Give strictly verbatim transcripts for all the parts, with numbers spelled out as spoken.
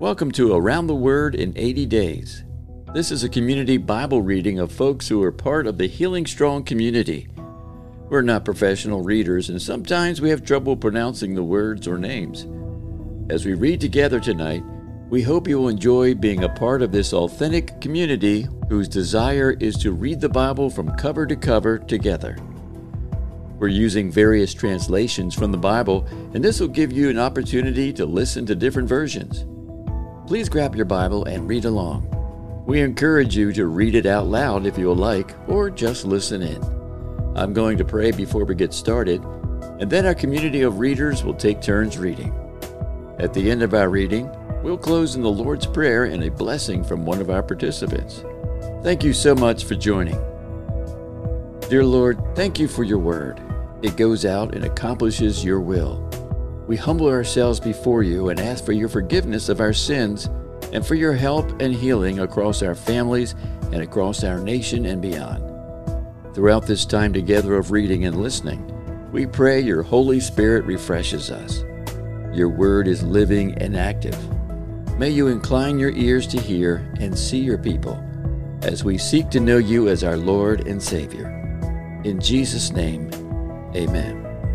Welcome to Around the Word in eighty days. This is a community Bible reading of folks who are part of the Healing Strong community. We're not professional readers, and sometimes we have trouble pronouncing the words or names. As we read together tonight, we hope you will enjoy being a part of this authentic community whose desire is to read the Bible from cover to cover together. We're using various translations from the Bible, and this will give you an opportunity to listen to different versions. Please grab your Bible and read along. We encourage you to read it out loud if you would like, or just listen in. I'm going to pray before we get started, and then our community of readers will take turns reading. At the end of our reading, we'll close in the Lord's Prayer and a blessing from one of our participants. Thank you so much for joining. Dear Lord, thank you for your word. It goes out and accomplishes your will. We humble ourselves before you and ask for your forgiveness of our sins and for your help and healing across our families and across our nation and beyond. Throughout this time together of reading and listening, we pray your Holy Spirit refreshes us. Your word is living and active. May you incline your ears to hear and see your people as we seek to know you as our Lord and Savior. In Jesus' name, amen.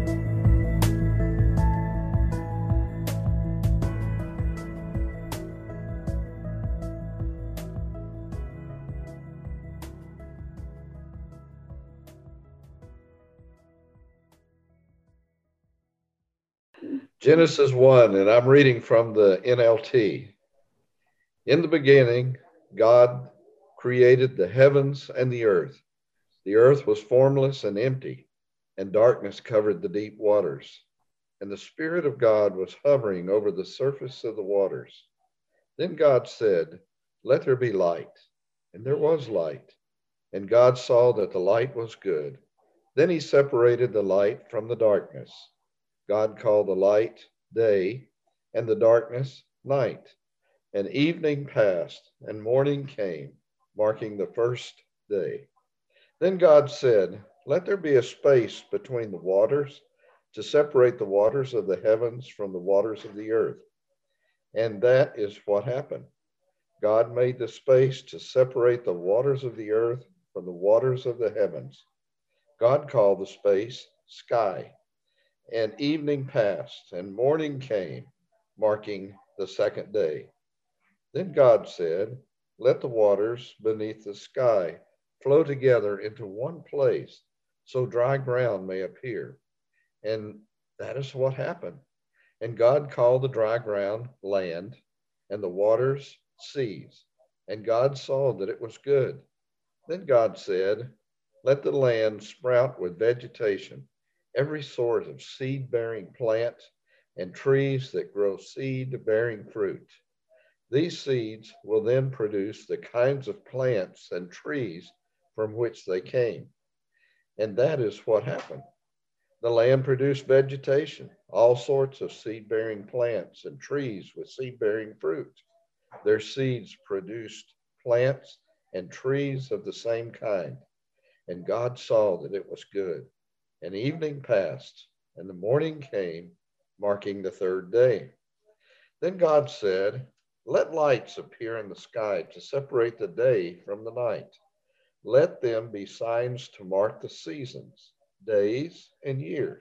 Genesis one, and I'm reading from the N L T. In the beginning, God created the heavens and the earth. The earth was formless and empty, and darkness covered the deep waters. And the Spirit of God was hovering over the surface of the waters. Then God said, "Let there be light." And there was light. And God saw that the light was good. Then he separated the light from the darkness. God called the light day, and the darkness night. And evening passed, and morning came, marking the first day. Then God said, "Let there be a space between the waters to separate the waters of the heavens from the waters of the earth." And that is what happened. God made the space to separate the waters of the earth from the waters of the heavens. God called the space sky. And evening passed, and morning came, marking the second day. Then God said, "Let the waters beneath the sky flow together into one place, so dry ground may appear." And that is what happened. And God called the dry ground land, and the waters seas. And God saw that it was good. Then God said, "Let the land sprout with vegetation, every sort of seed-bearing plant, and trees that grow seed-bearing fruit. These seeds will then produce the kinds of plants and trees from which they came." And that is what happened. The land produced vegetation, all sorts of seed-bearing plants and trees with seed-bearing fruit. Their seeds produced plants and trees of the same kind. And God saw that it was good. And evening passed, and the morning came, marking the third day. Then God said, "Let lights appear in the sky to separate the day from the night. Let them be signs to mark the seasons, days, and years.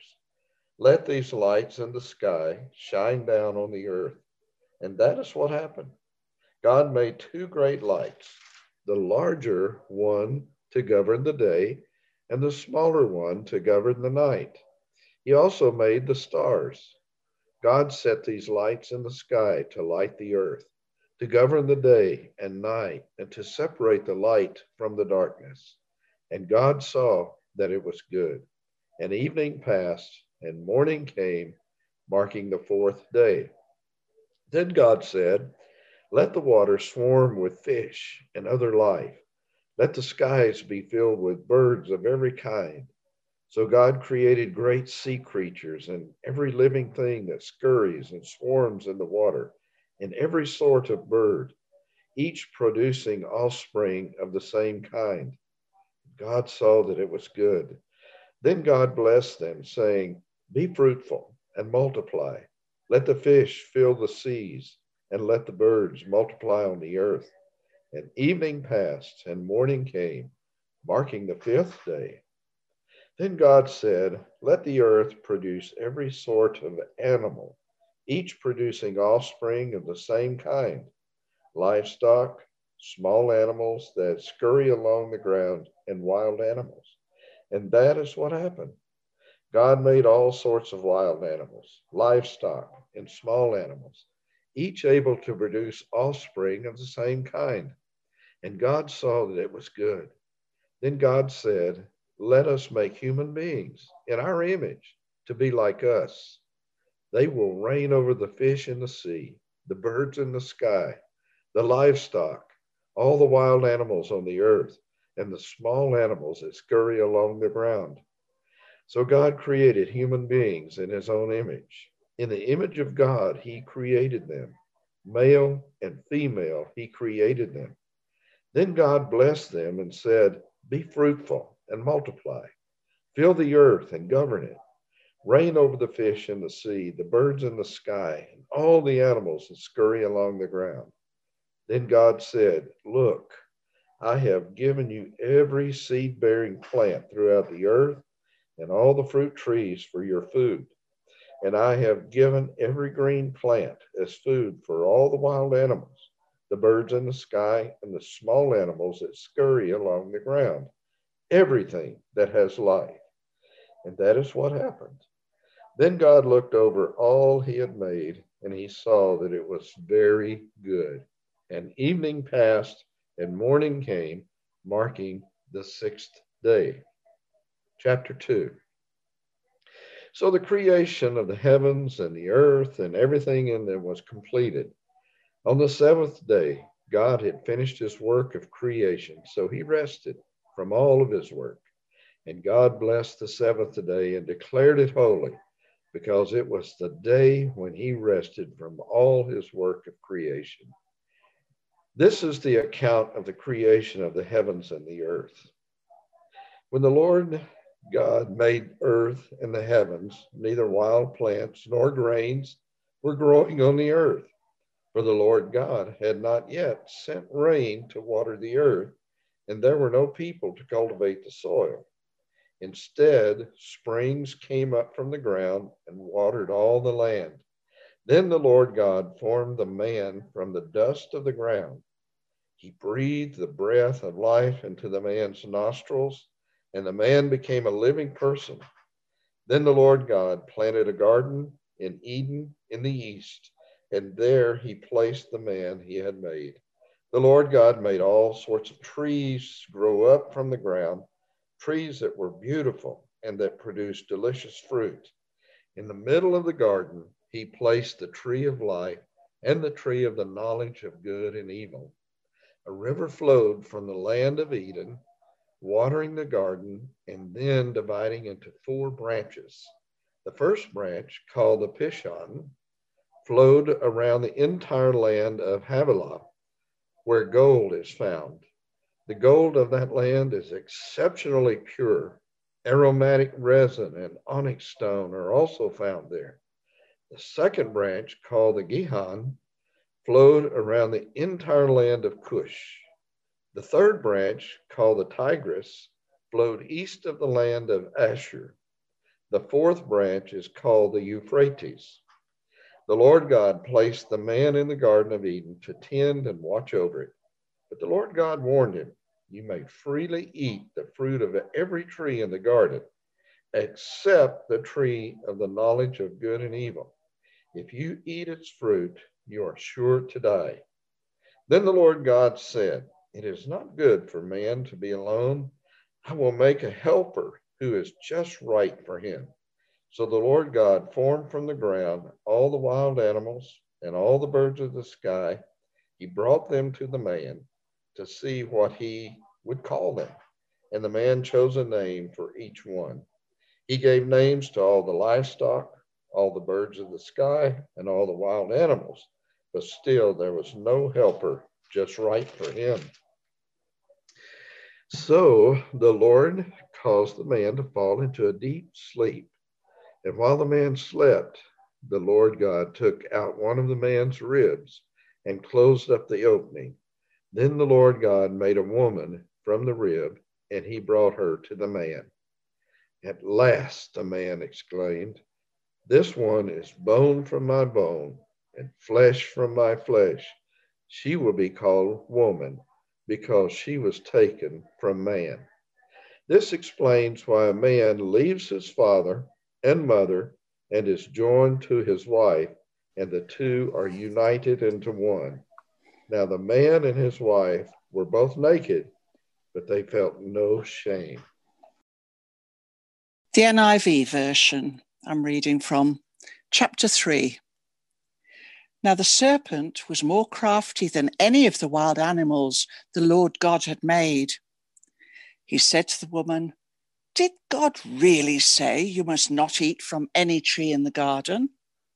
Let these lights in the sky shine down on the earth." And that is what happened. God made two great lights, the larger one to govern the day, and the smaller one to govern the night. He also made the stars. God set these lights in the sky to light the earth, to govern the day and night, and to separate the light from the darkness. And God saw that it was good. And evening passed, and morning came, marking the fourth day. Then God said, "Let the water swarm with fish and other life. Let the skies be filled with birds of every kind." So God created great sea creatures and every living thing that scurries and swarms in the water, and every sort of bird, each producing offspring of the same kind. God saw that it was good. Then God blessed them, saying, "Be fruitful and multiply. Let the fish fill the seas and let the birds multiply on the earth. And evening passed, and morning came, marking the fifth day. Then God said, let the earth produce every sort of animal, each producing offspring of the same kind, livestock, small animals that scurry along the ground, and wild animals. And that is what happened. God made all sorts of wild animals, livestock, and small animals, each able to produce offspring of the same kind. And God saw that it was good. Then God said, let us make human beings in our image to be like us. They will reign over the fish in the sea, the birds in the sky, the livestock, all the wild animals on the earth, and the small animals that scurry along the ground. So God created human beings in his own image. In the image of God, he created them. Male and female, he created them. Then God blessed them and said, be fruitful and multiply. Fill the earth and govern it. Reign over the fish in the sea, the birds in the sky, and all the animals that scurry along the ground. Then God said, look, I have given you every seed-bearing plant throughout the earth and all the fruit trees for your food. And I have given every green plant as food for all the wild animals, the birds in the sky, and the small animals that scurry along the ground, everything that has life. And that is what happened. Then God looked over all he had made, and he saw that it was very good. And evening passed, and morning came, marking the sixth day. Chapter two. So the creation of the heavens and the earth and everything in them was completed. On the seventh day, God had finished his work of creation, so he rested from all of his work. And God blessed the seventh day and declared it holy, because it was the day when he rested from all his work of creation. This is the account of the creation of the heavens and the earth. When the Lord God made earth and the heavens, neither wild plants nor grains were growing on the earth, for the Lord God had not yet sent rain to water the earth, and there were no people to cultivate the soil. Instead, springs came up from the ground and watered all the land. Then the Lord God formed the man from the dust of the ground. He breathed the breath of life into the man's nostrils, and the man became a living person. Then the Lord God planted a garden in Eden in the east, and there he placed the man he had made. The Lord God made all sorts of trees grow up from the ground, trees that were beautiful and that produced delicious fruit. In the middle of the garden, he placed the tree of life and the tree of the knowledge of good and evil. A river flowed from the land of Eden, watering the garden and then dividing into four branches. The first branch, called the Pishon, flowed around the entire land of Havilah, where gold is found. The gold of that land is exceptionally pure. Aromatic resin and onyx stone are also found there. The second branch, called the Gihon, flowed around the entire land of Cush. The third branch, called the Tigris, flowed east of the land of Ashur. The fourth branch is called the Euphrates. The Lord God placed the man in the Garden of Eden to tend and watch over it. But the Lord God warned him, you may freely eat the fruit of every tree in the garden, except the tree of the knowledge of good and evil. If you eat its fruit, you are sure to die. Then the Lord God said, it is not good for man to be alone. I will make a helper who is just right for him. So the Lord God formed from the ground all the wild animals and all the birds of the sky. He brought them to the man to see what he would call them. And the man chose a name for each one. He gave names to all the livestock, all the birds of the sky, and all the wild animals. But still there was no helper just right for him. So the Lord caused the man to fall into a deep sleep. And while the man slept, the Lord God took out one of the man's ribs and closed up the opening. Then the Lord God made a woman from the rib, and he brought her to the man. At last, the man exclaimed, "This one is bone from my bone and flesh from my flesh. She will be called woman because she was taken from man." This explains why a man leaves his father and mother and is joined to his wife, and the two are united into one. Now, the man and his wife were both naked, but they felt no shame. The N I V version I'm reading from, chapter three. Now the serpent was more crafty than any of the wild animals the Lord God had made. He said to the woman, "Did God really say you must not eat from any tree in the garden?"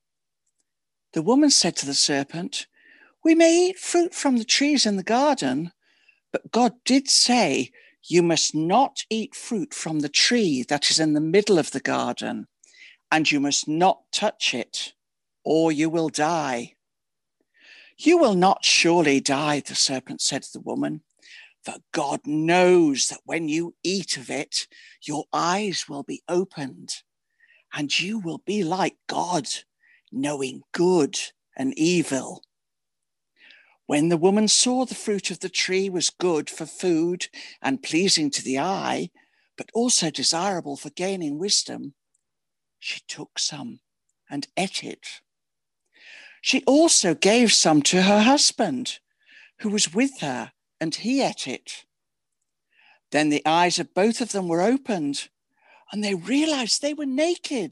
The woman said to the serpent, "We may eat fruit from the trees in the garden, but God did say, you must not eat fruit from the tree that is in the middle of the garden, and you must not touch it, or you will die." "You will not surely die," the serpent said to the woman, "for God knows that when you eat of it, your eyes will be opened, and you will be like God, knowing good and evil." When the woman saw the fruit of the tree was good for food and pleasing to the eye, but also desirable for gaining wisdom, she took some and ate it. She also gave some to her husband, who was with her, and he ate it. Then the eyes of both of them were opened, and they realized they were naked.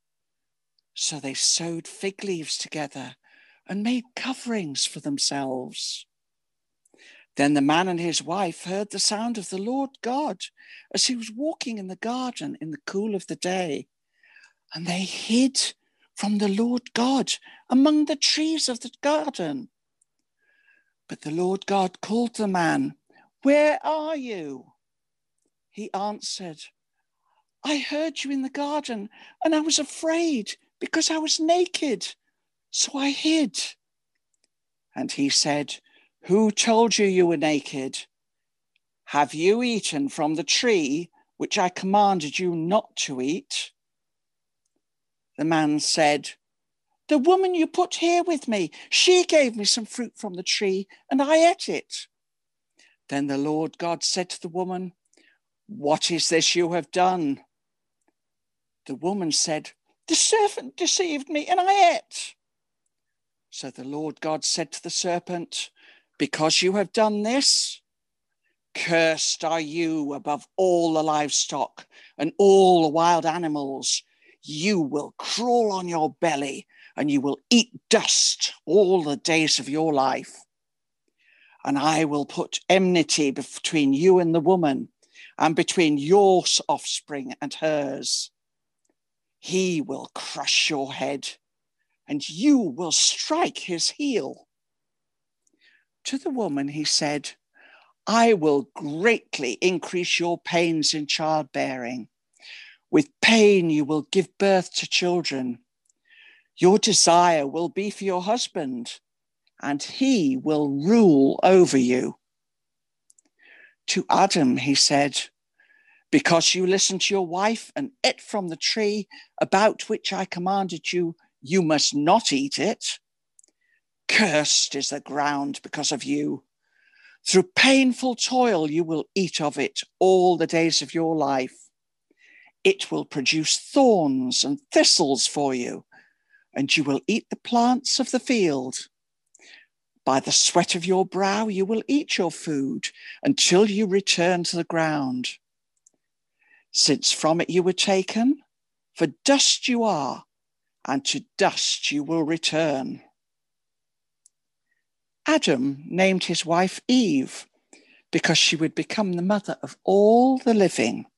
So they sewed fig leaves together and made coverings for themselves. Then the man and his wife heard the sound of the Lord God as he was walking in the garden in the cool of the day, and they hid from the Lord God among the trees of the garden. But the Lord God called the man, "Where are you?" He answered, "I heard you in the garden, and I was afraid because I was naked, so I hid." And he said, "Who told you you were naked? Have you eaten from the tree which I commanded you not to eat?" The man said, "The woman you put here with me, she gave me some fruit from the tree, and I ate it." Then the Lord God said to the woman, "What is this you have done?" The woman said, "The serpent deceived me, and I ate." So the Lord God said to the serpent, "Because you have done this, cursed are you above all the livestock and all the wild animals. You will crawl on your belly, and you will eat dust all the days of your life. And I will put enmity between you and the woman, and between your offspring and hers. He will crush your head, and you will strike his heel." To the woman he said, "I will greatly increase your pains in childbearing. With pain you will give birth to children. Your desire will be for your husband, and he will rule over you." To Adam he said, "Because you listened to your wife and ate from the tree about which I commanded you, you must not eat it. Cursed is the ground because of you. Through painful toil you will eat of it all the days of your life. It will produce thorns and thistles for you, and you will eat the plants of the field. By the sweat of your brow you will eat your food until you return to the ground. Since from it you were taken, for dust you are, and to dust you will return." Adam named his wife Eve because she would become the mother of all the living.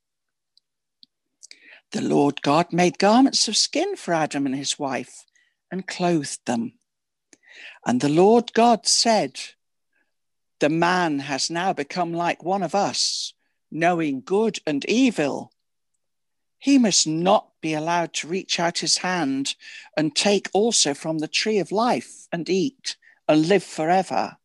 The Lord God made garments of skin for Adam and his wife and clothed them. And the Lord God said, "The man has now become like one of us, knowing good and evil. He must not be allowed to reach out his hand and take also from the tree of life and eat and live forever.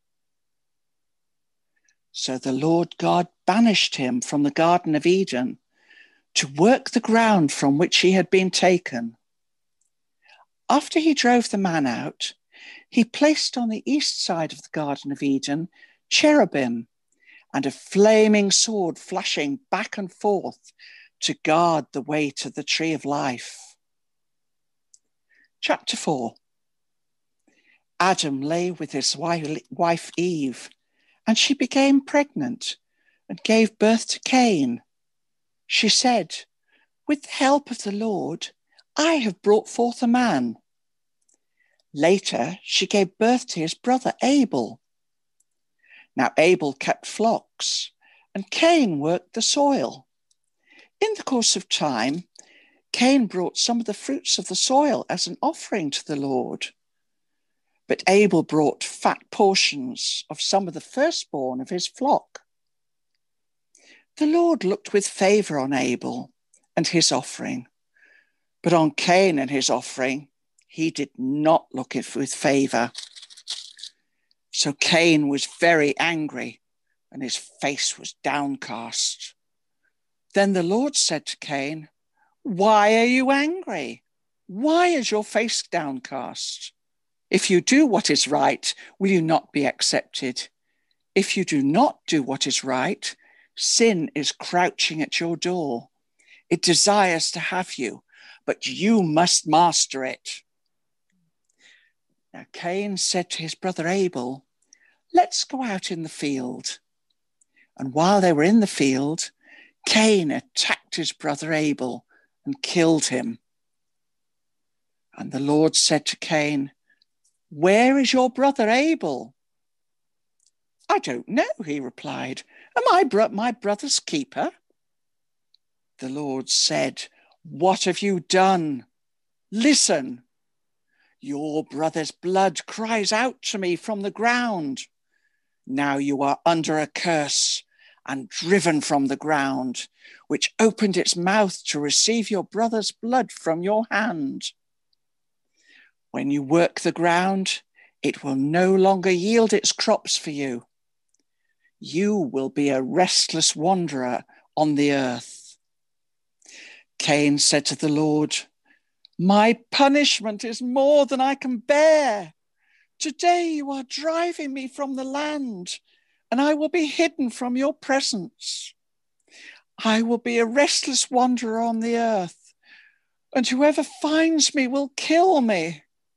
So the Lord God banished him from the Garden of Eden to work the ground from which he had been taken. After he drove the man out, he placed on the east side of the Garden of Eden cherubim and a flaming sword flashing back and forth to guard the way to the tree of life. Chapter four. Adam lay with his wife Eve, and she became pregnant and gave birth to Cain. She said, "With the help of the Lord, I have brought forth a man." Later, she gave birth to his brother Abel. Now Abel kept flocks, and Cain worked the soil. In the course of time, Cain brought some of the fruits of the soil as an offering to the Lord. But Abel brought fat portions of some of the firstborn of his flock. The Lord looked with favor on Abel and his offering, but on Cain and his offering, he did not look with favor. So Cain was very angry, and his face was downcast. Then the Lord said to Cain, "Why are you angry? Why is your face downcast? If you do what is right, will you not be accepted? If you do not do what is right, sin is crouching at your door. It desires to have you, but you must master it." Now Cain said to his brother Abel, "Let's go out in the field." And while they were in the field, Cain attacked his brother Abel and killed him. And the Lord said to Cain, "Where is your brother Abel?" "I don't know," he replied. "Am I bro- my brother's keeper?" The Lord said, "What have you done? Listen, your brother's blood cries out to me from the ground. Now you are under a curse and driven from the ground, which opened its mouth to receive your brother's blood from your hand. When you work the ground, it will no longer yield its crops for you. You will be a restless wanderer on the earth." Cain said to the Lord, "My punishment is more than I can bear. Today you are driving me from the land, and I will be hidden from your presence. I will be a restless wanderer on the earth, and whoever finds me will kill me."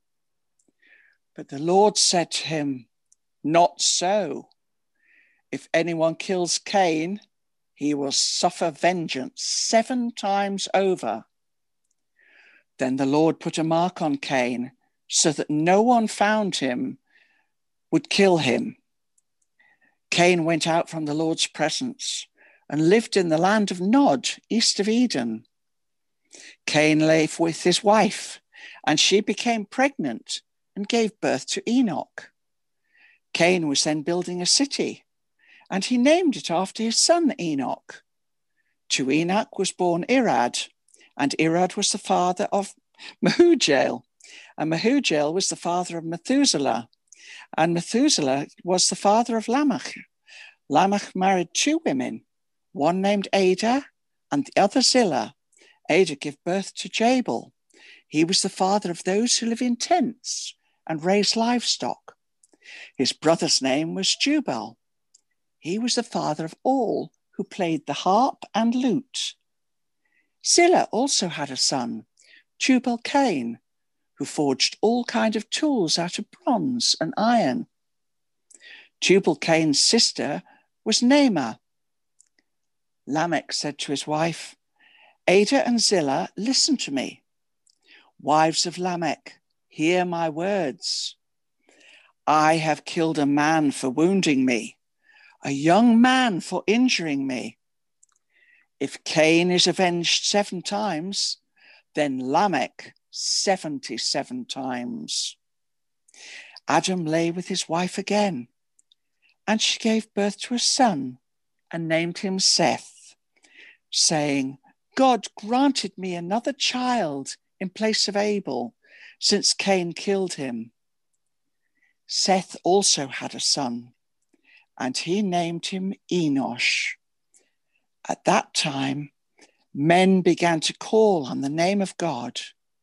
But the Lord said to him, "Not so. If anyone kills Cain, he will suffer vengeance seven times over." Then the Lord put a mark on Cain so that no one found him would kill him. Cain went out from the Lord's presence and lived in the land of Nod, east of Eden. Cain lay with his wife, and she became pregnant and gave birth to Enoch. Cain was then building a city, and he named it after his son Enoch. To Enoch was born Irad, and Irad was the father of Mehujael, and Mehujael was the father of Methuselah, and Methuselah was the father of Lamech. Lamech married two women, one named Ada and the other Zillah. Ada gave birth to Jabal. He was the father of those who live in tents and raise livestock. His brother's name was Jubal. He was the father of all who played the harp and lute. Zillah also had a son, Tubal-Cain, who forged all kinds of tools out of bronze and iron. Tubal-Cain's sister was Naamah. Lamech said to his wife, "Ada and Zillah, listen to me. Wives of Lamech, hear my words. I have killed a man for wounding me, a young man for injuring me. If Cain is avenged seven times, then Lamech seventy-seven times." Adam lay with his wife again, and she gave birth to a son and named him Seth, saying, "God granted me another child in place of Abel, since Cain killed him." Seth also had a son, and he named him Enosh. At that time, men began to call on the name of God.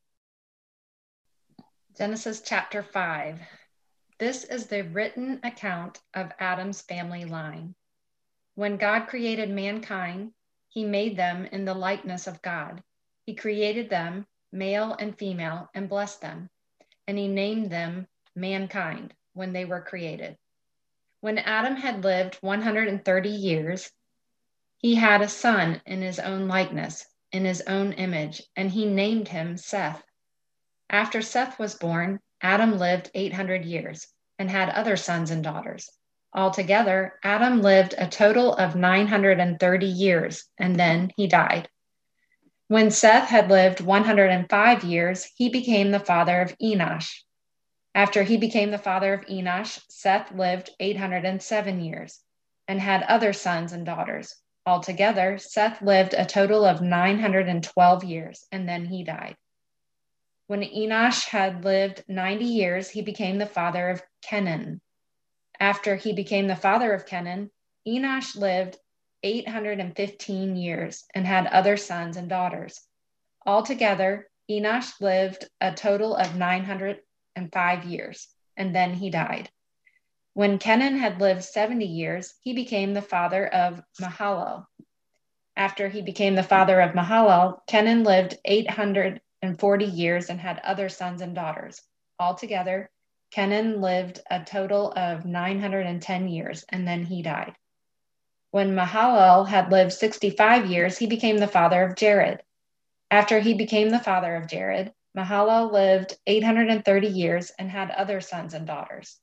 Genesis chapter five. This is the written account of Adam's family line. When God created mankind, he made them in the likeness of God. He created them, male and female, and blessed them. And he named them mankind when they were created. When Adam had lived one hundred thirty years, he had a son in his own likeness, in his own image, and he named him Seth. After Seth was born, Adam lived eight hundred years and had other sons and daughters. Altogether, Adam lived a total of nine hundred thirty years, and then he died. When Seth had lived one hundred five years, he became the father of Enosh. After he became the father of Enosh, Seth lived eight hundred seven years and had other sons and daughters. Altogether, Seth lived a total of nine hundred twelve years, and then he died. When Enosh had lived ninety years, he became the father of Kenan. After he became the father of Kenan, Enosh lived eight hundred fifteen years and had other sons and daughters. Altogether, Enosh lived a total of nine hundred five years, and then he died. When Kenan had lived seventy years, he became the father of Mahalalel. After he became the father of Mahalalel, Kenan lived eight hundred forty years and had other sons and daughters. Altogether, Kenan lived a total of nine hundred ten years, and then he died. When Mahalalel had lived sixty-five years, he became the father of Jared. After he became the father of Jared, Mahalalel lived eight hundred thirty years and had other sons and daughters.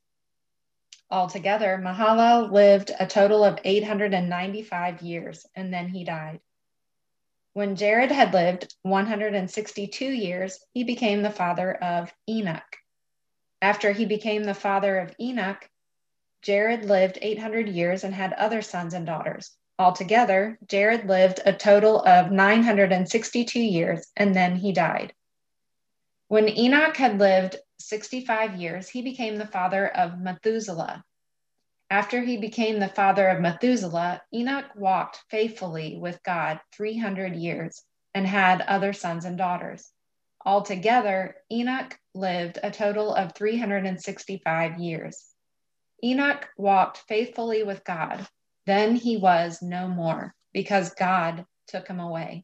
Altogether, Mahalalel lived a total of eight hundred ninety-five years, and then he died. When Jared had lived one hundred sixty-two years, he became the father of Enoch. After he became the father of Enoch, Jared lived eight hundred years and had other sons and daughters. Altogether, Jared lived a total of nine hundred sixty-two years, and then he died. When Enoch had lived sixty-five years, he became the father of Methuselah. After he became the father of Methuselah, Enoch walked faithfully with God three hundred years and had other sons and daughters. Altogether, Enoch lived a total of three hundred sixty-five years. Enoch walked faithfully with God. Then he was no more, because God took him away.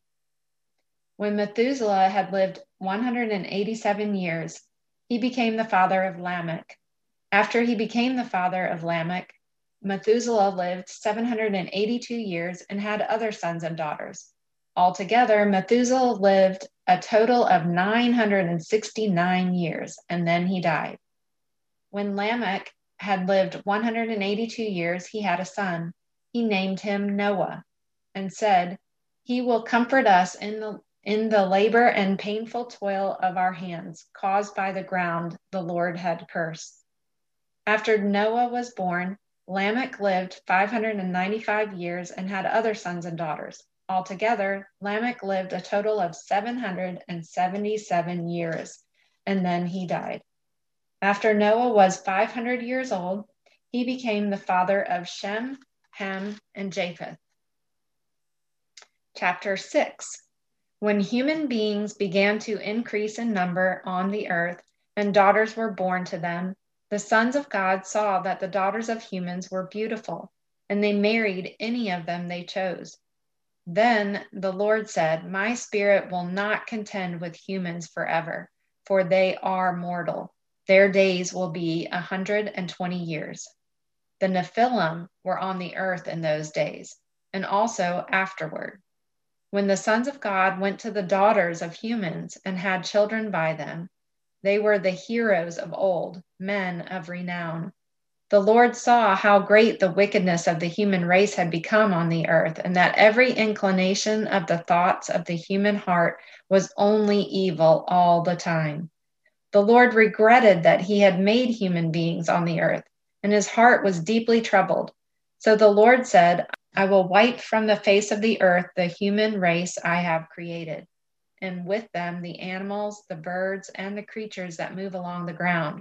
When Methuselah had lived one hundred eighty-seven years, he became the father of Lamech. After he became the father of Lamech, Methuselah lived seven hundred eighty-two years and had other sons and daughters. Altogether, Methuselah lived a total of nine hundred sixty-nine years, and then he died. When Lamech had lived one hundred eighty-two years, he had a son. He named him Noah and said, "He will comfort us in the in the labor and painful toil of our hands, caused by the ground the Lord had cursed." After Noah was born, Lamech lived five hundred ninety-five years and had other sons and daughters. Altogether, Lamech lived a total of seven hundred seventy-seven years, and then he died. After Noah was five hundred years old, he became the father of Shem, Ham, and Japheth. Chapter six. When human beings began to increase in number on the earth, and daughters were born to them, the sons of God saw that the daughters of humans were beautiful, and they married any of them they chose. Then the Lord said, "My spirit will not contend with humans forever, for they are mortal. Their days will be a hundred and twenty years." The Nephilim were on the earth in those days, and also afterward. When the sons of God went to the daughters of humans and had children by them, they were the heroes of old, men of renown. The Lord saw how great the wickedness of the human race had become on the earth, and that every inclination of the thoughts of the human heart was only evil all the time. The Lord regretted that he had made human beings on the earth, and his heart was deeply troubled. So the Lord said, "I will wipe from the face of the earth the human race I have created, and with them the animals, the birds, and the creatures that move along the ground.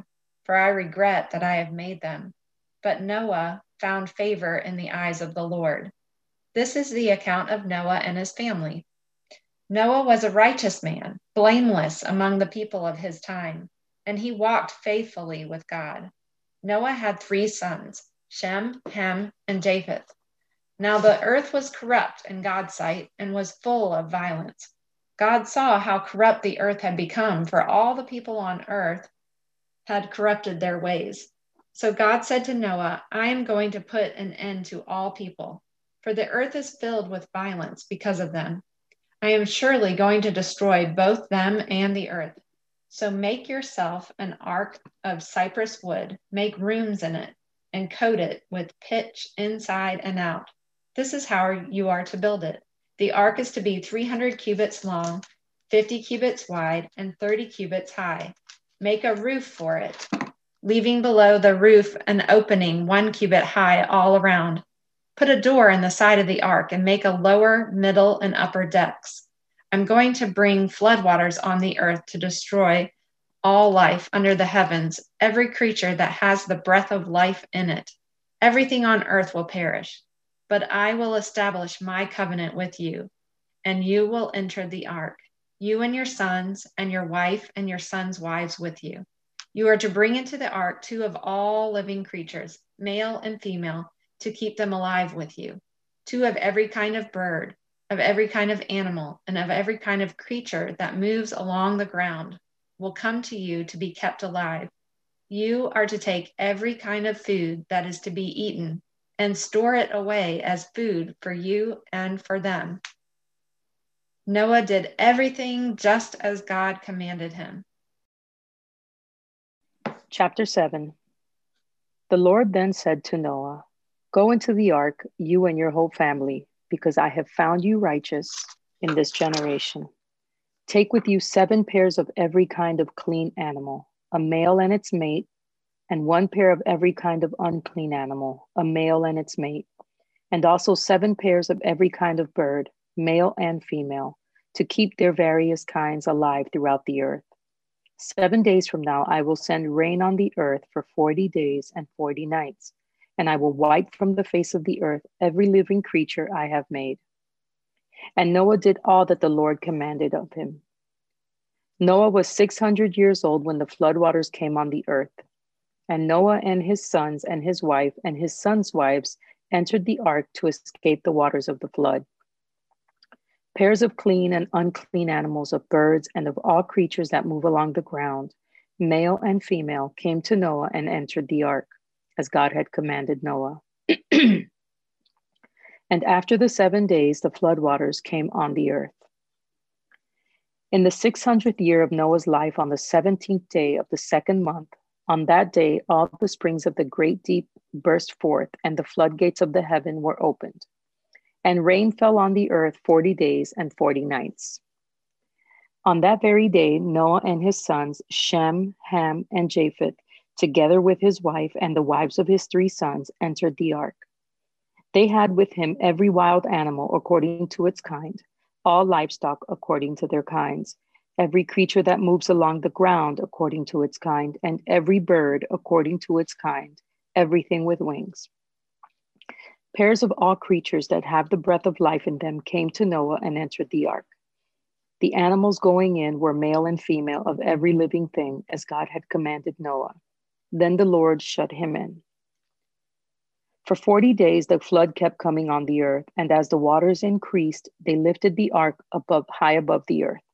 for I regret that I have made them. But Noah found favor in the eyes of the Lord. This is the account of Noah and his family. Noah was a righteous man, blameless among the people of his time, and he walked faithfully with God. Noah had three sons, Shem, Ham, and Japheth. Now the earth was corrupt in God's sight and was full of violence. God saw how corrupt the earth had become, for all the people on earth had corrupted their ways. So God said to Noah, I am going to put an end to all people, for the earth is filled with violence because of them. I am surely going to destroy both them and the earth. So make yourself an ark of cypress wood, make rooms in it, and coat it with pitch inside and out. This is how you are to build it. The ark is to be three hundred cubits long, fifty cubits wide, and thirty cubits high. Make a roof for it, leaving below the roof an opening one cubit high all around. Put a door in the side of the ark and make a lower, middle, and upper decks. I'm going to bring floodwaters on the earth to destroy all life under the heavens, every creature that has the breath of life in it. Everything on earth will perish. But I will establish my covenant with you, and you will enter the ark, you and your sons, and your wife and your sons' wives with you. You are to bring into the ark two of all living creatures, male and female, to keep them alive with you. Two of every kind of bird, of every kind of animal, and of every kind of creature that moves along the ground will come to you to be kept alive. You are to take every kind of food that is to be eaten and store it away as food for you and for them. Noah did everything just as God commanded him. Chapter seven. The Lord then said to Noah, Go into the ark, you and your whole family, because I have found you righteous in this generation. Take with you seven pairs of every kind of clean animal, a male and its mate, and one pair of every kind of unclean animal, a male and its mate, and also seven pairs of every kind of bird, male and female, to keep their various kinds alive throughout the earth. Seven days from now, I will send rain on the earth for forty days and forty nights, and I will wipe from the face of the earth every living creature I have made. And Noah did all that the Lord commanded of him. Noah was six hundred years old when the floodwaters came on the earth. And Noah and his sons and his wife and his sons' wives entered the ark to escape the waters of the flood. Pairs of clean and unclean animals, of birds, and of all creatures that move along the ground, male and female, came to Noah and entered the ark, as God had commanded Noah. And after the seven days, the floodwaters came on the earth. In the six hundredth year of Noah's life, on the seventeenth day of the second month, on that day, all the springs of the great deep burst forth, and the floodgates of the heaven were opened. And rain fell on the earth forty days and forty nights. On that very day, Noah and his sons, Shem, Ham, and Japheth, together with his wife and the wives of his three sons, entered the ark. They had with him every wild animal according to its kind, all livestock according to their kinds, every creature that moves along the ground according to its kind, and every bird according to its kind, everything with wings. Pairs of all creatures that have the breath of life in them came to Noah and entered the ark. The animals going in were male and female of every living thing, as God had commanded Noah. Then the Lord shut him in. For forty days the flood kept coming on the earth, and as the waters increased, they lifted the ark above, high above the earth.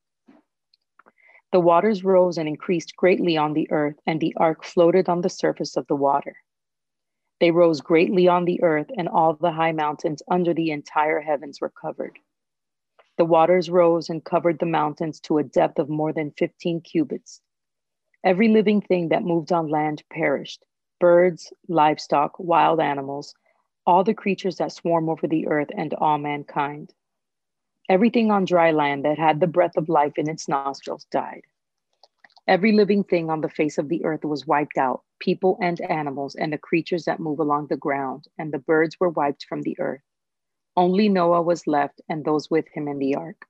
The waters rose and increased greatly on the earth, and the ark floated on the surface of the water. They rose greatly on the earth, and all the high mountains under the entire heavens were covered. The waters rose and covered the mountains to a depth of more than fifteen cubits. Every living thing that moved on land perished, birds, livestock, wild animals, all the creatures that swarm over the earth, and all mankind. Everything on dry land that had the breath of life in its nostrils died. Every living thing on the face of the earth was wiped out, people and animals, and the creatures that move along the ground, and the birds were wiped from the earth. Only Noah was left, and those with him in the ark.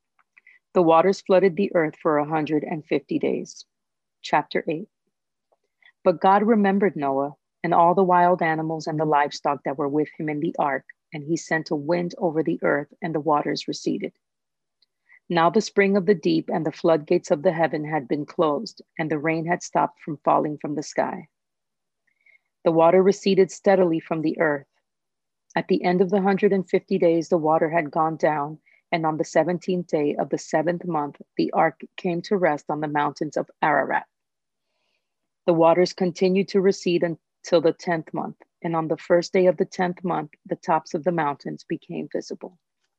The waters flooded the earth for a hundred and fifty days. Chapter eight. But God remembered Noah and all the wild animals and the livestock that were with him in the ark, and he sent a wind over the earth, and the waters receded. Now the spring of the deep and the floodgates of the heaven had been closed, and the rain had stopped from falling from the sky. The water receded steadily from the earth. At the end of the hundred and fifty days, the water had gone down, and on the seventeenth day of the seventh month, the ark came to rest on the mountains of Ararat. The waters continued to recede until the tenth month, and on the first day of the tenth month, the tops of the mountains became visible.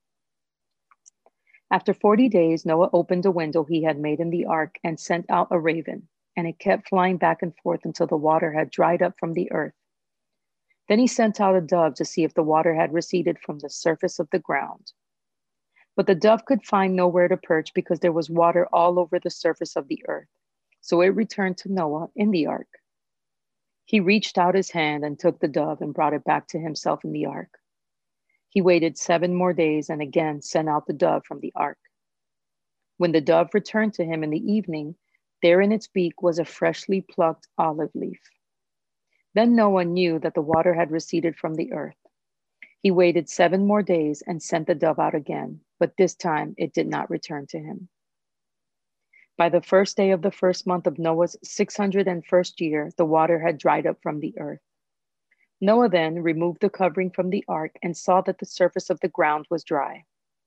After forty days, Noah opened a window he had made in the ark and sent out a raven, and it kept flying back and forth until the water had dried up from the earth. Then he sent out a dove to see if the water had receded from the surface of the ground. But the dove could find nowhere to perch because there was water all over the surface of the earth. So it returned to Noah in the ark. He reached out his hand and took the dove and brought it back to himself in the ark. He waited seven more days and again sent out the dove from the ark. When the dove returned to him in the evening, there in its beak was a freshly plucked olive leaf. Then Noah knew that the water had receded from the earth. He waited seven more days and sent the dove out again, but this time it did not return to him. By the first day of the first month of Noah's six hundred first year, the water had dried up from the earth. Noah then removed the covering from the ark and saw that the surface of the ground was dry.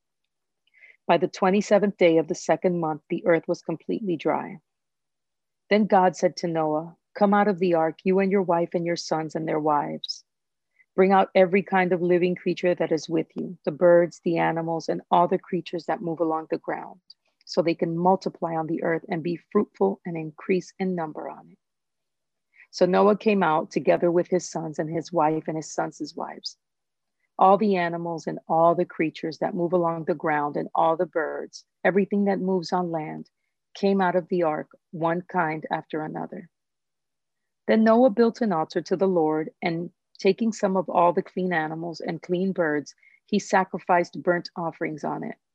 By the twenty-seventh day of the second month, the earth was completely dry. Then God said to Noah, "Come out of the ark, you and your wife and your sons and their wives. Bring out every kind of living creature that is with you, the birds, the animals, and all the creatures that move along the ground, so they can multiply on the earth and be fruitful and increase in number on it." So Noah came out together with his sons and his wife and his sons' wives. All the animals and all the creatures that move along the ground and all the birds, everything that moves on land, came out of the ark, one kind after another. Then Noah built an altar to the Lord, and taking some of all the clean animals and clean birds, he sacrificed burnt offerings on it.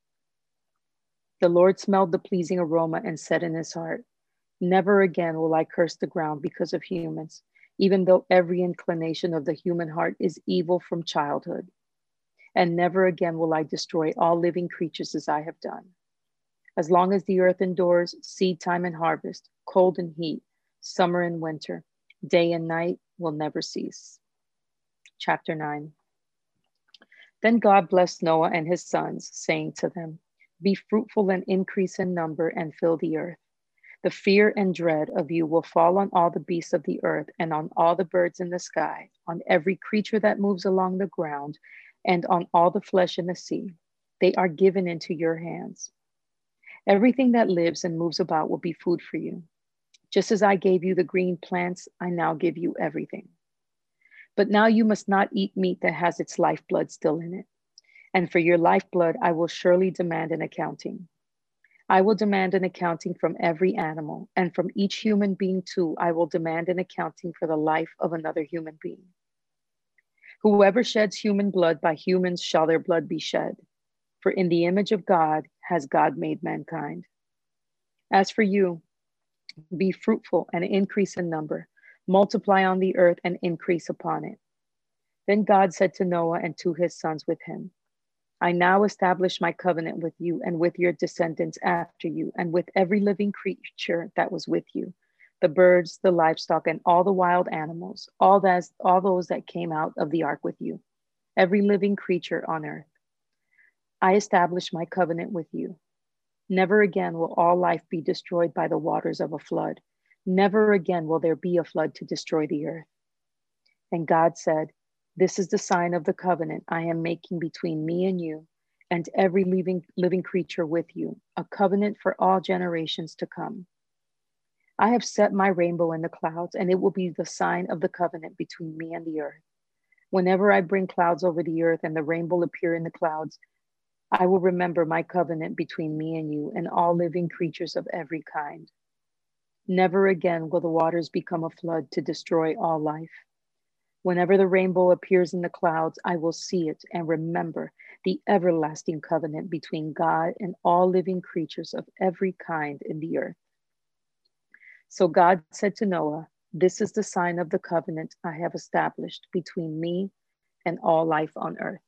The Lord smelled the pleasing aroma and said in his heart, "Never again will I curse the ground because of humans, even though every inclination of the human heart is evil from childhood. And never again will I destroy all living creatures as I have done. As long as the earth endures, seed time and harvest, cold and heat, summer and winter, day and night will never cease." Chapter nine. Then God blessed Noah and his sons, saying to them, "Be fruitful and increase in number and fill the earth. The fear and dread of you will fall on all the beasts of the earth and on all the birds in the sky, on every creature that moves along the ground, and on all the flesh in the sea. They are given into your hands. Everything that lives and moves about will be food for you. Just as I gave you the green plants, I now give you everything. But now you must not eat meat that has its lifeblood still in it. And for your lifeblood, I will surely demand an accounting. I will demand an accounting from every animal, and from each human being too, I will demand an accounting for the life of another human being. Whoever sheds human blood, by humans shall their blood be shed. For in the image of God has God made mankind. As for you, be fruitful and increase in number, multiply on the earth and increase upon it." Then God said to Noah and to his sons with him, "I now establish my covenant with you and with your descendants after you, and with every living creature that was with you, the birds, the livestock, and all the wild animals, all, that, all those that came out of the ark with you, every living creature on earth. I establish my covenant with you. Never again will all life be destroyed by the waters of a flood. Never again will there be a flood to destroy the earth." And God said, "This is the sign of the covenant I am making between me and you and every living, living creature with you, a covenant for all generations to come. I have set my rainbow in the clouds, and it will be the sign of the covenant between me and the earth. Whenever I bring clouds over the earth and the rainbow appear in the clouds, I will remember my covenant between me and you and all living creatures of every kind. Never again will the waters become a flood to destroy all life. Whenever the rainbow appears in the clouds, I will see it and remember the everlasting covenant between God and all living creatures of every kind in the earth." So God said to Noah, This is the sign of the covenant I have established between me and all life on earth.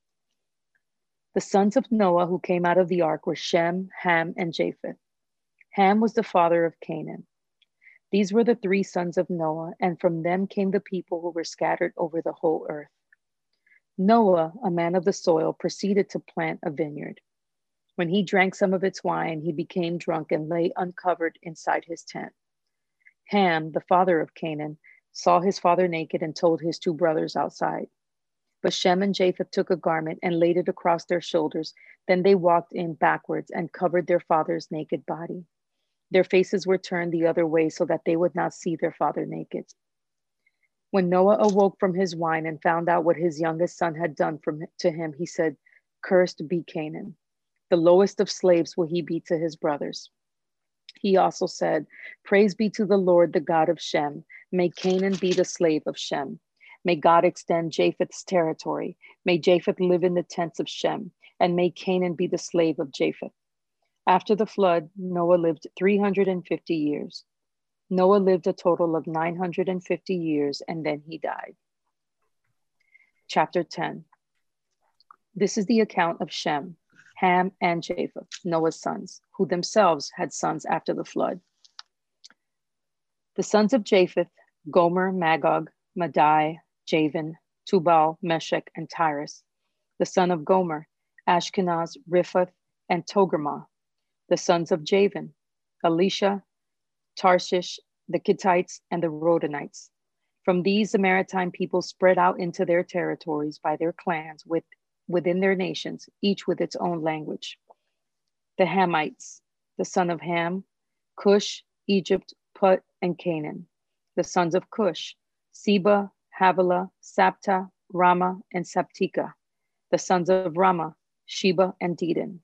The sons of Noah who came out of the ark were Shem, Ham, and Japheth. Ham was the father of Canaan. These were the three sons of Noah, and from them came the people who were scattered over the whole earth. Noah, a man of the soil, proceeded to plant a vineyard. When he drank some of its wine, he became drunk and lay uncovered inside his tent. Ham, the father of Canaan, saw his father naked and told his two brothers outside. But Shem and Japheth took a garment and laid it across their shoulders. Then they walked in backwards and covered their father's naked body. Their faces were turned the other way so that they would not see their father naked. When Noah awoke from his wine and found out what his youngest son had done from, to him, he said, "Cursed be Canaan. The lowest of slaves will he be to his brothers." He also said, "Praise be to the Lord, the God of Shem. May Canaan be the slave of Shem. May God extend Japheth's territory. May Japheth live in the tents of Shem, and may Canaan be the slave of Japheth." After the flood, Noah lived three hundred fifty years. Noah lived a total of nine hundred fifty years, and then he died. Chapter ten. This is the account of Shem, Ham, and Japheth, Noah's sons, who themselves had sons after the flood. The sons of Japheth, Gomer, Magog, Madai, Javan, Tubal, Meshech, and Tyrus. The son of Gomer, Ashkenaz, Riphath, and Togarmah. The sons of Javan, Elisha, Tarshish, the Kittites, and the Rodanites. From these, the maritime people spread out into their territories by their clans with, within their nations, each with its own language. The Hamites, the son of Ham, Cush, Egypt, Put, and Canaan. The sons of Cush, Seba, Havilah, Sapta, Rama, and Saptika. The sons of Rama, Sheba, and Dedan.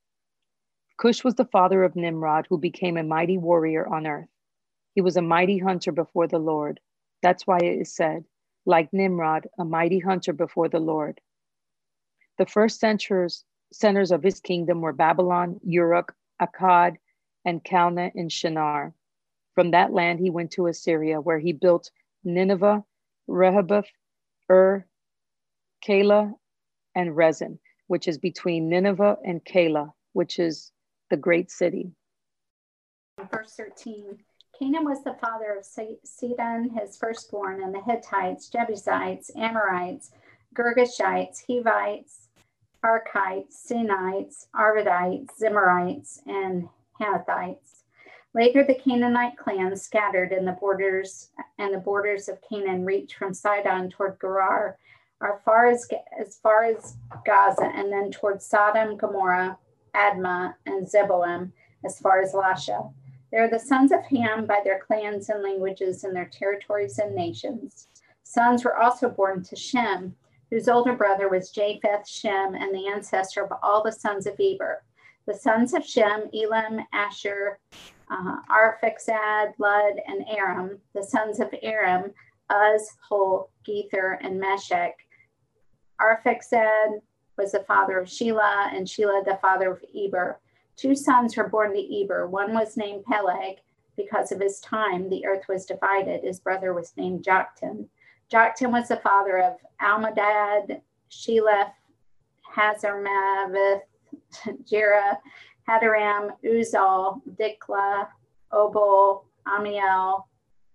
Cush was the father of Nimrod, who became a mighty warrior on earth. He was a mighty hunter before the Lord. That's why it is said, like Nimrod, a mighty hunter before the Lord. The first centers, centers of his kingdom were Babylon, Uruk, Akkad, and Calneh in Shinar. From that land, he went to Assyria, where he built Nineveh, Rehoboth, Ur, Calah, and Rezin, which is between Nineveh and Calah, which is the great city. Verse thirteen, Canaan was the father of Sidon, his firstborn, and the Hittites, Jebusites, Amorites, Girgashites, Hivites, Arkites, Sinites, Arvadites, Zimrites, and Hamathites. Later, the Canaanite clans scattered in the borders, and the borders of Canaan reached from Sidon toward Gerar, as far as, as far as Gaza, and then toward Sodom, Gomorrah, Admah, and Zeboim, as far as Lasha. They are the sons of Ham by their clans and languages and their territories and nations. Sons were also born to Shem, whose older brother was Japheth, Shem, and the ancestor of all the sons of Eber. The sons of Shem, Elam, Asher, uh, Arphaxad, Lud, and Aram. The sons of Aram, Uz, Hol, Gether, and Meshech. Arphaxad was the father of Shelah, and Shelah the father of Eber. Two sons were born to Eber. One was named Peleg. Because of his time, the earth was divided. His brother was named Joktan. Joktan was the father of Almadad, Sheleph, Hazarmaveth, Jerah, Hadaram, Uzal, Dikla, Obal, Amiel,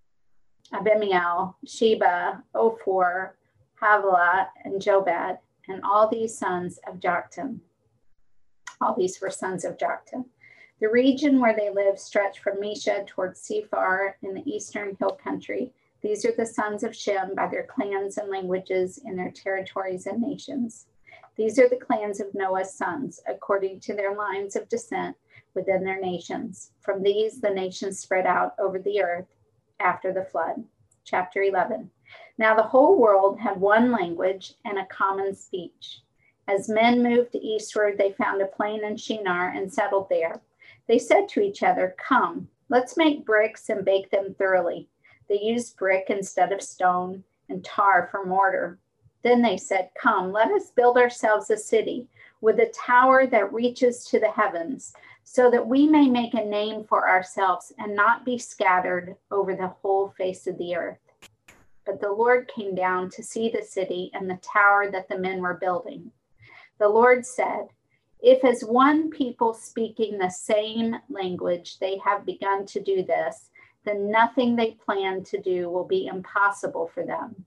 Abimiel, Sheba, Ophor, Havilah, and Jobad, and all these sons of Joktan. All these were sons of Joktan. The region where they lived stretched from Mesha towards Sephar in the eastern hill country. These are the sons of Shem by their clans and languages in their territories and nations. These are the clans of Noah's sons, according to their lines of descent within their nations. From these, the nations spread out over the earth after the flood. Chapter eleven. Now the whole world had one language and a common speech. As men moved eastward, they found a plain in Shinar and settled there. They said to each other, "Come, let's make bricks and bake them thoroughly." They used brick instead of stone and tar for mortar. Then they said, "Come, let us build ourselves a city with a tower that reaches to the heavens, so that we may make a name for ourselves and not be scattered over the whole face of the earth. But the Lord came down to see the city and the tower that the men were building. The Lord said, if as one people speaking the same language they have begun to do this, then nothing they plan to do will be impossible for them.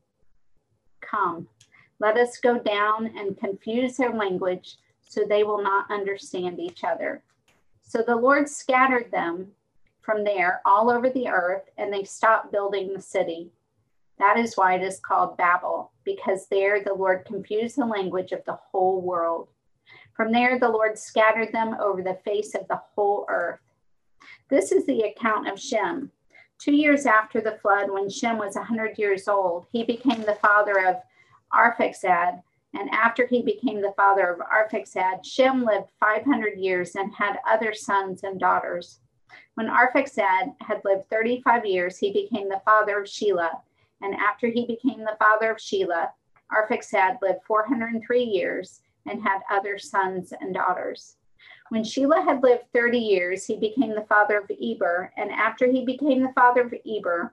Come, let us go down and confuse their language so they will not understand each other. So the Lord scattered them from there all over the earth, and they stopped building the city. That is why it is called Babel, because there the Lord confused the language of the whole world. From there the Lord scattered them over the face of the whole earth. This is the account of Shem. Two years after the flood, when Shem was one hundred years old, he became the father of Arphaxad. And after he became the father of Arphaxad, Shem lived five hundred years and had other sons and daughters. When Arphaxad had lived thirty-five years, he became the father of Shelah. And after he became the father of Shelah, Arphaxad lived four hundred three years and had other sons and daughters. When Shelah had lived thirty years, he became the father of Eber. And after he became the father of Eber,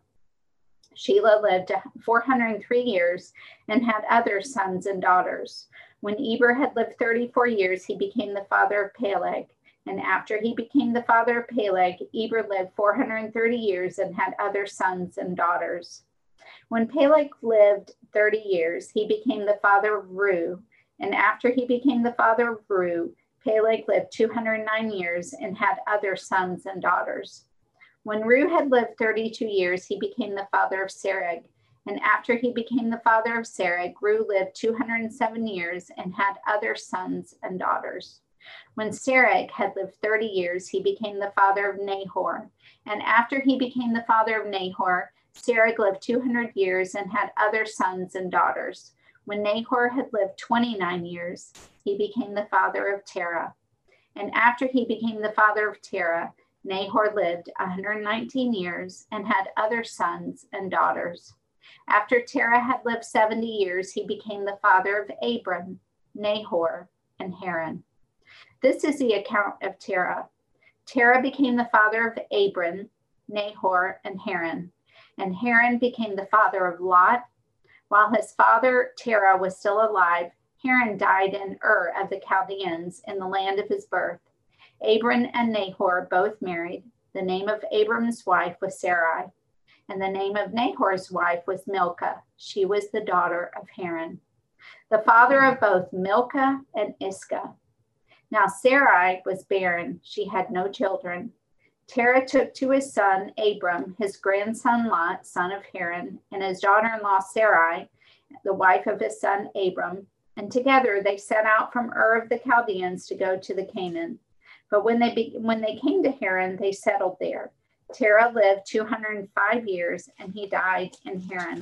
Shelah lived four hundred three years and had other sons and daughters. When Eber had lived thirty-four years, he became the father of Peleg. And after he became the father of Peleg, Eber lived four hundred thirty years and had other sons and daughters. When Peleg lived thirty years, he became the father of Reu. And after he became the father of Reu, Peleg lived two hundred nine years and had other sons and daughters. When Reu had lived thirty-two years, he became the father of Serug. And after he became the father of Serug, Reu lived two hundred seven years and had other sons and daughters. When Serug had lived thirty years, he became the father of Nahor. And after he became the father of Nahor, Serug lived two hundred years and had other sons and daughters. When Nahor had lived twenty-nine years, he became the father of Terah. And after he became the father of Terah, Nahor lived one hundred nineteen years and had other sons and daughters. After Terah had lived seventy years, he became the father of Abram, Nahor, and Haran. This is the account of Terah. Terah became the father of Abram, Nahor, and Haran. And Haran became the father of Lot. While his father Terah was still alive, Haran died in Ur of the Chaldeans in the land of his birth. Abram and Nahor both married. The name of Abram's wife was Sarai, and the name of Nahor's wife was Milcah. She was the daughter of Haran, the father of both Milcah and Iscah. Now Sarai was barren. She had no children. Terah took to his son Abram, his grandson Lot, son of Haran, and his daughter-in-law Sarai, the wife of his son Abram, and together they set out from Ur of the Chaldeans to go to the Canaan. But when they be, when they came to Haran, they settled there. Terah lived two hundred five years, and he died in Haran.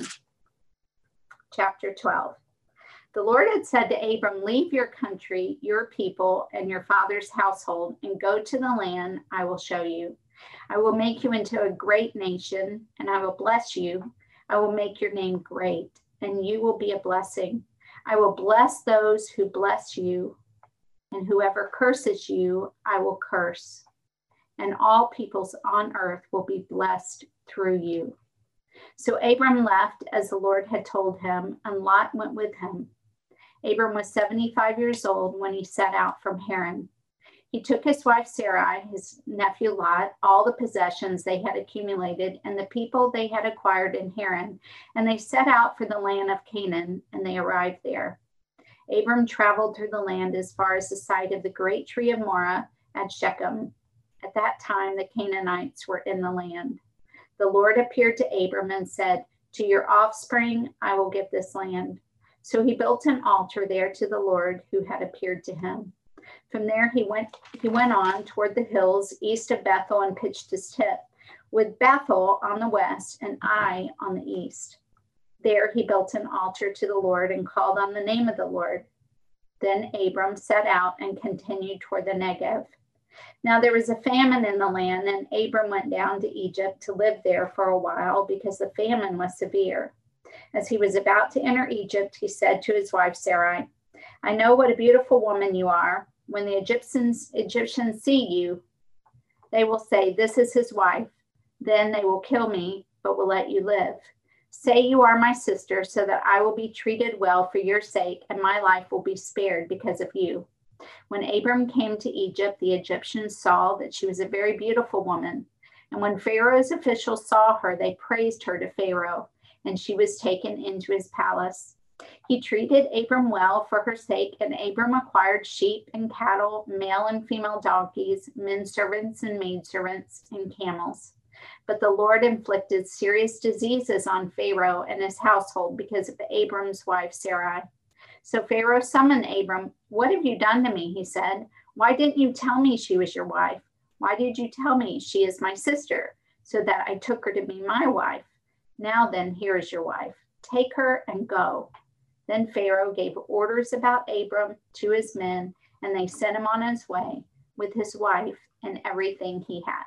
Chapter twelve. The Lord had said to Abram, leave your country, your people, and your father's household, and go to the land I will show you. I will make you into a great nation, and I will bless you. I will make your name great, and you will be a blessing. I will bless those who bless you, and whoever curses you, I will curse. And all peoples on earth will be blessed through you. So Abram left as the Lord had told him, and Lot went with him. Abram was seventy-five years old when he set out from Haran. He took his wife Sarai, his nephew Lot, all the possessions they had accumulated, and the people they had acquired in Haran, and they set out for the land of Canaan, and they arrived there. Abram traveled through the land as far as the site of the great tree of Moreh at Shechem. At that time, the Canaanites were in the land. The Lord appeared to Abram and said, to your offspring, I will give this land. So he built an altar there to the Lord who had appeared to him. From there he went he went on toward the hills east of Bethel and pitched his tent, with Bethel on the west and Ai on the east. There he built an altar to the Lord and called on the name of the Lord. Then Abram set out and continued toward the Negev. Now there was a famine in the land, and Abram went down to Egypt to live there for a while because the famine was severe. As he was about to enter Egypt, he said to his wife Sarai, I know what a beautiful woman you are. When the Egyptians, Egyptians see you, They will say, 'This is his wife.' Then they will kill me, but will let you live. Say you are my sister, so that I will be treated well for your sake, and my life will be spared because of you." When Abram came to Egypt, the Egyptians saw that she was a very beautiful woman. And when Pharaoh's officials saw her, they praised her to Pharaoh, and she was taken into his palace. He treated Abram well for her sake, and Abram acquired sheep and cattle, male and female donkeys, men servants and maidservants, and camels. But the Lord inflicted serious diseases on Pharaoh and his household because of Abram's wife Sarai. So Pharaoh summoned Abram. "What have you done to me?" he said. "Why didn't you tell me she was your wife? Why did you tell me she is my sister, so that I took her to be my wife? Now then, here is your wife. Take her and go." Then Pharaoh gave orders about Abram to his men, and they sent him on his way with his wife and everything he had.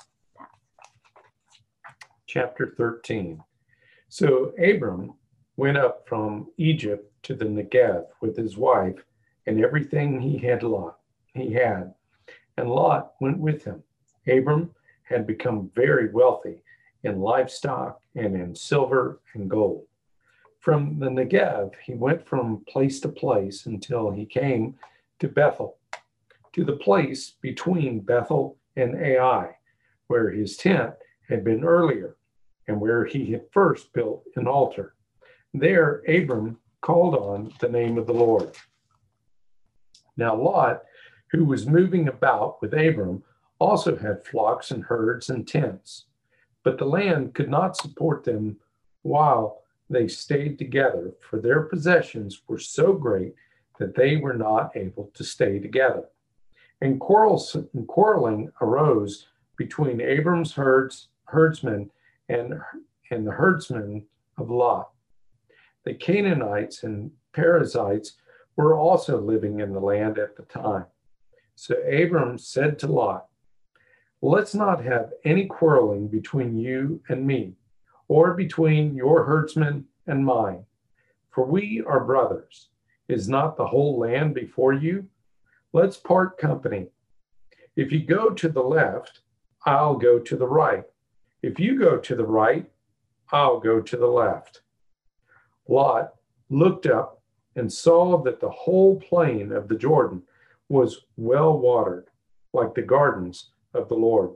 Chapter thirteen. So Abram went up from Egypt to the Negev with his wife and everything he had Lot he had, and Lot went with him. Abram had become very wealthy in livestock and in silver and gold. From the Negev, he went from place to place until he came to Bethel, to the place between Bethel and Ai, where his tent had been earlier, and where he had first built an altar. There, Abram called on the name of the Lord. Now Lot, who was moving about with Abram, also had flocks and herds and tents, but the land could not support them while they stayed together, for their possessions were so great that they were not able to stay together. And quarrels, and quarreling arose between Abram's herds, herdsmen and, and the herdsmen of Lot. The Canaanites and Perizzites were also living in the land at the time. So Abram said to Lot, "Let's not have any quarreling between you and me, or between your herdsmen and mine, for we are brothers. Is not the whole land before you? Let's part company. If you go to the left, I'll go to the right. If you go to the right, I'll go to the left." Lot looked up and saw that the whole plain of the Jordan was well watered, like the gardens of the Lord,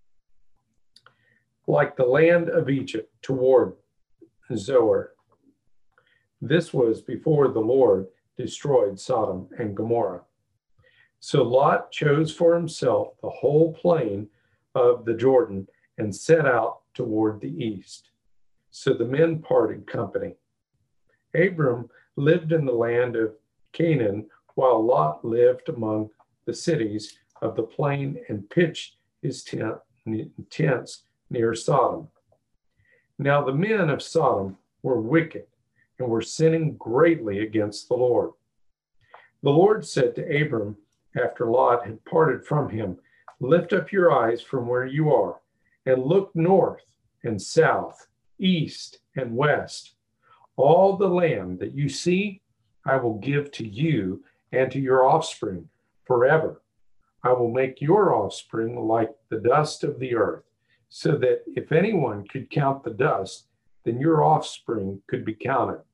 like the land of Egypt toward Zoar. This was before the Lord destroyed Sodom and Gomorrah. So Lot chose for himself the whole plain of the Jordan and set out toward the east. So the men parted company. Abram lived in the land of Canaan, while Lot lived among the cities of the plain and pitched his tent, tents near Sodom. Now the men of Sodom were wicked and were sinning greatly against the Lord. The Lord said to Abram, after Lot had parted from him, "Lift up your eyes from where you are and look north and south, east and west. All the land that you see, I will give to you and to your offspring forever. I will make your offspring like the dust of the earth, so that if anyone could count the dust, then your offspring could be counted.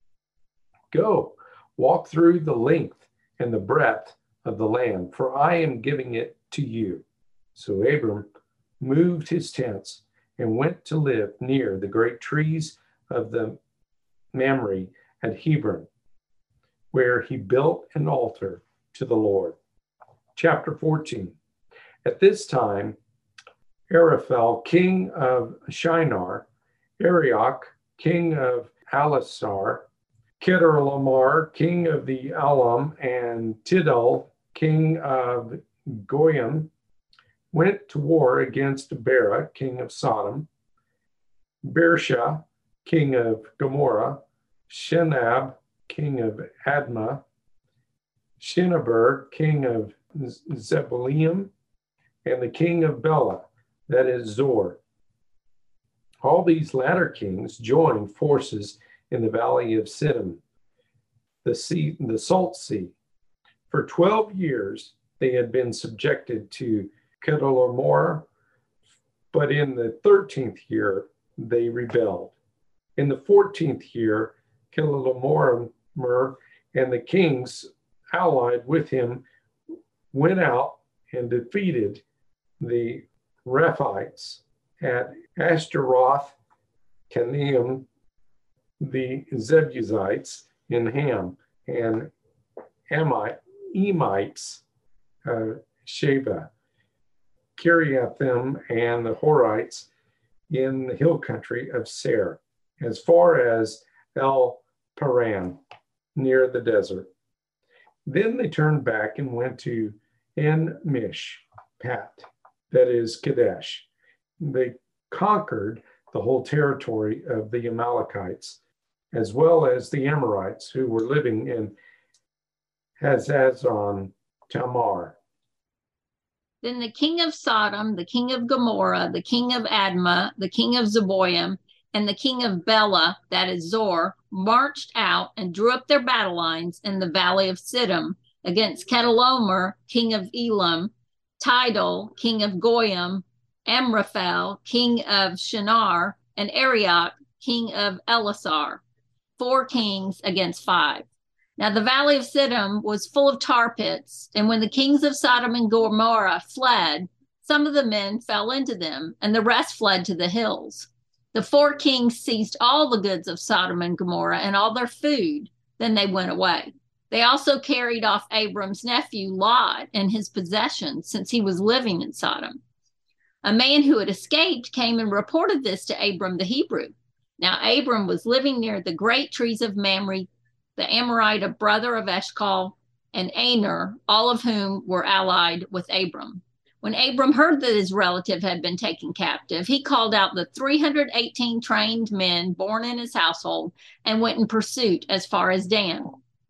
Go, walk through the length and the breadth of the land, for I am giving it to you." So Abram moved his tents and went to live near the great trees of the Mamre at Hebron, where he built an altar to the Lord. Chapter fourteen. At this time, Araphel, king of Shinar, Arioch, king of Elasar, Kedorlaomer, king of the Elam, and Tidal, king of Goyim, went to war against Bera, king of Sodom, Bersha, king of Gomorrah, Shenab, king of Admah, Shinaber, king of Zebulun, and the king of Bela, that is Zor. All these latter kings joined forces in the valley of Siddim, the sea, the Salt Sea. For twelve years they had been subjected to Chedorlaomer, but in the thirteenth year they rebelled. In the fourteenth year, Chedorlaomer and the kings allied with him went out and defeated the Rephites at Ashtaroth, Canaim, the Jebusites in Ham, and Amite, Emites, uh, Sheba, Kiriathim, and the Horites in the hill country of Seir, as far as El Paran, near the desert. Then they turned back and went to En-Mishpat, that is Kadesh. They conquered the whole territory of the Amalekites, as well as the Amorites who were living in Hazazon Tamar. Then the king of Sodom, the king of Gomorrah, the king of Admah, the king of Zeboim, and the king of Bela, that is Zor, marched out and drew up their battle lines in the valley of Siddim against Chedorlaomer, king of Elam, Tidal, king of Goyim, Amraphel, king of Shinar, and Arioch, king of Elasar, four kings against five. Now the valley of Siddim was full of tar pits, and when the kings of Sodom and Gomorrah fled, some of the men fell into them, and the rest fled to the hills. The four kings seized all the goods of Sodom and Gomorrah and all their food. Then they went away. They also carried off Abram's nephew Lot and his possessions, since he was living in Sodom. A man who had escaped came and reported this to Abram the Hebrew. Now Abram was living near the great trees of Mamre, the Amorite, a brother of Eshcol, and Aner, all of whom were allied with Abram. When Abram heard that his relative had been taken captive, he called out the three hundred eighteen trained men born in his household and went in pursuit as far as Dan.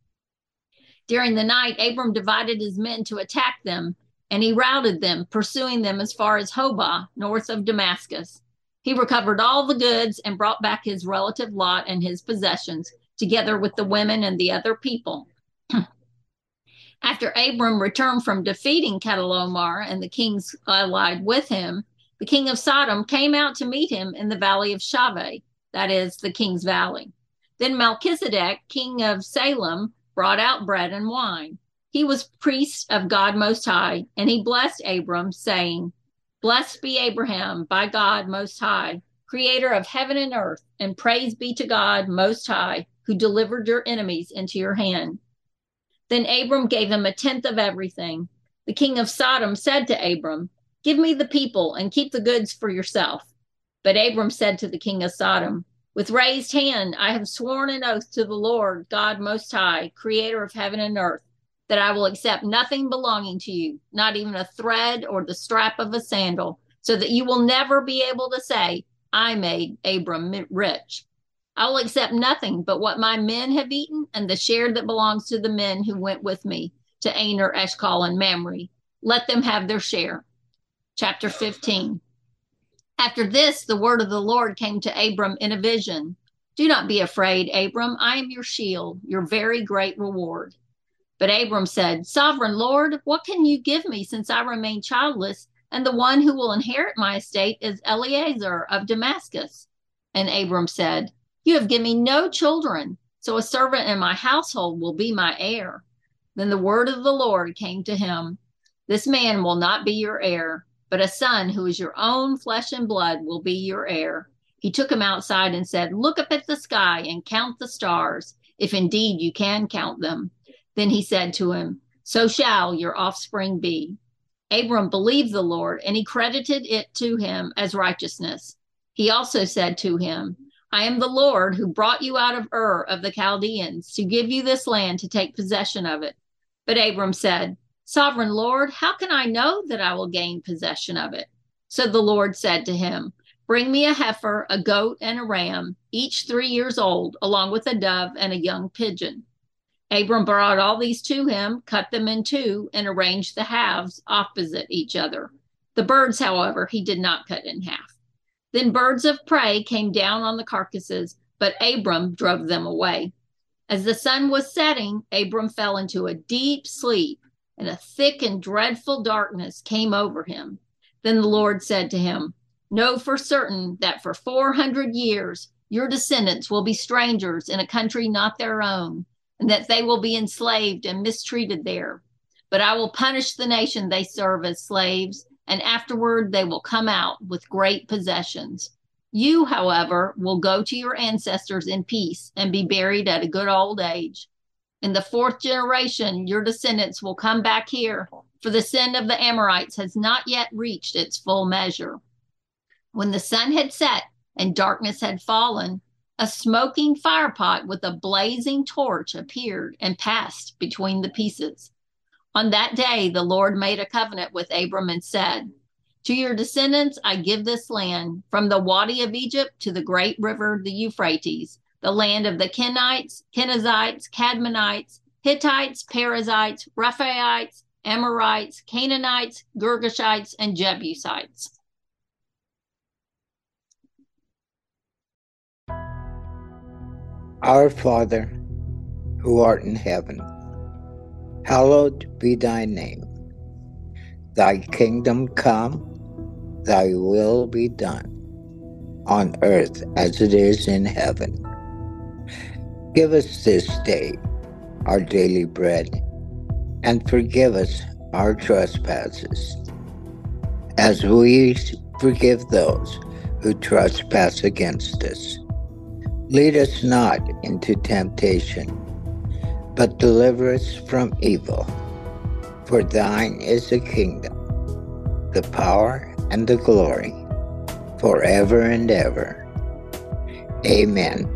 During the night, Abram divided his men to attack them, and he routed them, pursuing them as far as Hobah, north of Damascus. He recovered all the goods and brought back his relative Lot and his possessions, together with the women and the other people. After Abram returned from defeating Chedorlaomer and the kings allied with him, the king of Sodom came out to meet him in the valley of Shaveh, that is, the king's valley. Then Melchizedek, king of Salem, brought out bread and wine. He was priest of God Most High, and he blessed Abram, saying, "Blessed be Abraham by God Most High, creator of heaven and earth, and praise be to God Most High, who delivered your enemies into your hand." Then Abram gave him a tenth of everything. The king of Sodom said to Abram, "Give me the people and keep the goods for yourself." But Abram said to the king of Sodom, "With raised hand I have sworn an oath to the Lord God Most High, creator of heaven and earth, that I will accept nothing belonging to you, not even a thread or the strap of a sandal, so that you will never be able to say, 'I made Abram rich.' I will accept nothing but what my men have eaten and the share that belongs to the men who went with me to Aner, Eshcol, and Mamre. Let them have their share." Chapter fifteen. After this, the word of the Lord came to Abram in a vision. "Do not be afraid, Abram. I am your shield, your very great reward." But Abram said, "Sovereign Lord, what can you give me since I remain childless, and the one who will inherit my estate is Eliezer of Damascus?" And Abram said, "You have given me no children, so a servant in my household will be my heir." Then the word of the Lord came to him, "This man will not be your heir, but a son who is your own flesh and blood will be your heir." He took him outside and said, "Look up at the sky and count the stars, if indeed you can count them." Then he said to him, "So shall your offspring be." Abram believed the Lord, and he credited it to him as righteousness. He also said to him, "I am the Lord who brought you out of Ur of the Chaldeans to give you this land to take possession of it." But Abram said, "Sovereign Lord, how can I know that I will gain possession of it?" So the Lord said to him, "Bring me a heifer, a goat, and a ram, each three years old, along with a dove and a young pigeon." Abram brought all these to him, cut them in two, and arranged the halves opposite each other. The birds, however, he did not cut in half. Then birds of prey came down on the carcasses, but Abram drove them away. As the sun was setting, Abram fell into a deep sleep, and a thick and dreadful darkness came over him. Then the Lord said to him, know for certain that for four hundred years your descendants will be strangers in a country not their own, and that they will be enslaved and mistreated there. But I will punish the nation they serve as slaves, and afterward they will come out with great possessions. You, however, will go to your ancestors in peace and be buried at a good old age. In the fourth generation, your descendants will come back here, for the sin of the Amorites has not yet reached its full measure. When the sun had set and darkness had fallen, a smoking firepot with a blazing torch appeared and passed between the pieces. On that day, the Lord made a covenant with Abram and said, to your descendants, I give this land, from the Wadi of Egypt to the great river, the Euphrates, the land of the Kenites, Kenizzites, Cadmonites, Hittites, Perizzites, Rephaites, Amorites, Canaanites, Girgashites, and Jebusites. Our Father, who art in heaven, hallowed be thy name. Thy kingdom come, thy will be done, on earth as it is in heaven. Give us this day our daily bread, and forgive us our trespasses, as we forgive those who trespass against us. Lead us not into temptation, but deliver us from evil. For thine is the kingdom, the power, and the glory, forever and ever. Amen.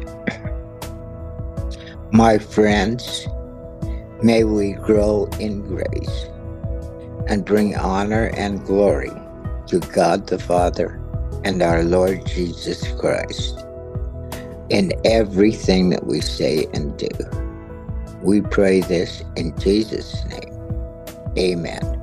My friends, may we grow in grace and bring honor and glory to God the Father and our Lord Jesus Christ in everything that we say and do. We pray this in Jesus' name. Amen.